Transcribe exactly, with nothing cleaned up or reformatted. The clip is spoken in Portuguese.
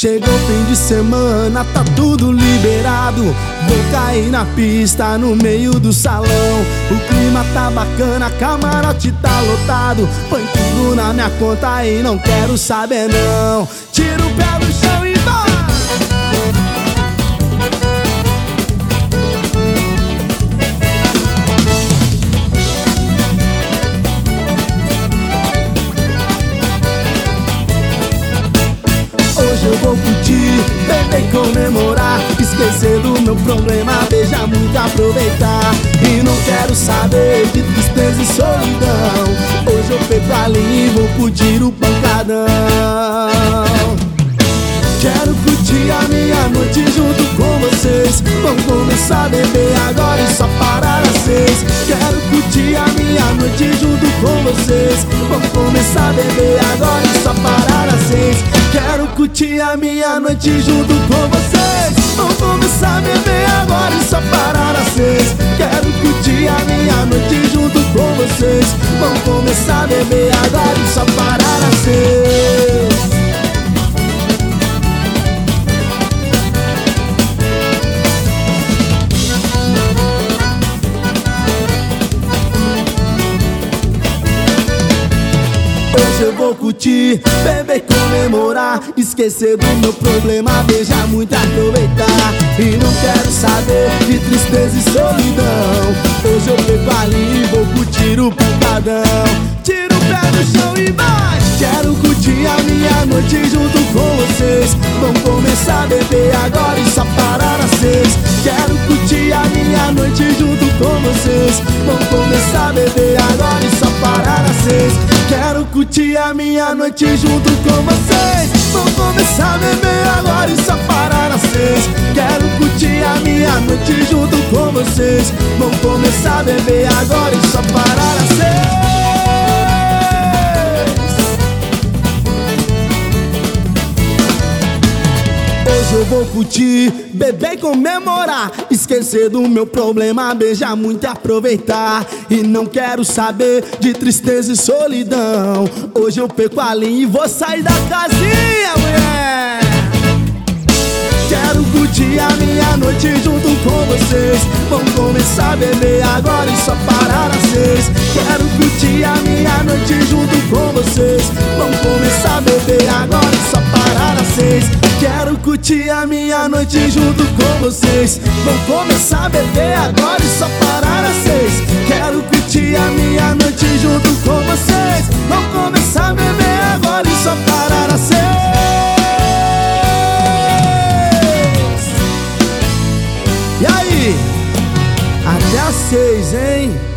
Chegou fim de semana, tá tudo liberado. Vou cair na pista no meio do salão. O clima tá bacana, camarote tá lotado. Põe tudo na minha conta e não quero saber não. Tira o pé do chão e vai! Hoje eu vou curtir, beber e comemorar, esquecer do meu problema, beijar muito, aproveitar. E não quero saber de tristeza e solidão. Hoje eu pego a linha e vou curtir o pancadão. Quero curtir a minha noite junto com vocês. Vamos começar a beber agora e só parar às seis. Quero curtir a minha noite junto com vocês. Vamos começar a beber agora e só parar às seis. Quero curtir a minha noite junto com vocês. Vamos começar a beber agora e só parar às seis. Quero curtir a minha noite junto com vocês. Vamos começar a beber agora e só parar às seis. Hoje eu vou curtir, beber e comemorar, esquecer do meu problema, beijar muito, aproveitar. E não quero saber de tristeza e solidão. Hoje eu pego ali e vou curtir o pancadão. Tira o pé do chão e vai! Quero curtir a minha noite junto com vocês. Vamos começar a beber agora e só parar às seis. Quero curtir a minha noite junto com vocês. Vamos começar a beber agora e só parar às seis. Quero curtir a minha noite junto com vocês. Vamos começar a beber agora e só parar às seis. Quero curtir a minha noite junto com vocês. Vamos começar a beber agora e só parar às seis. Hoje eu vou curtir, beber e comemorar, esquecer do meu problema, beijar muito e aproveitar. E não quero saber de tristeza e solidão. Hoje eu perco a linha e vou sair da casinha, mulher. Quero curtir a minha noite junto com vocês. Vamos começar a beber agora e só parar às seis. Quero curtir a minha noite junto com vocês. Vamos começar a beber agora e só parar às seis. Quero curtir a minha noite junto com vocês. Vamos começar a beber agora e só parar às seis. Quero curtir a minha noite junto com vocês. Vamos começar a beber agora e só parar às seis. E aí? Até às seis, hein?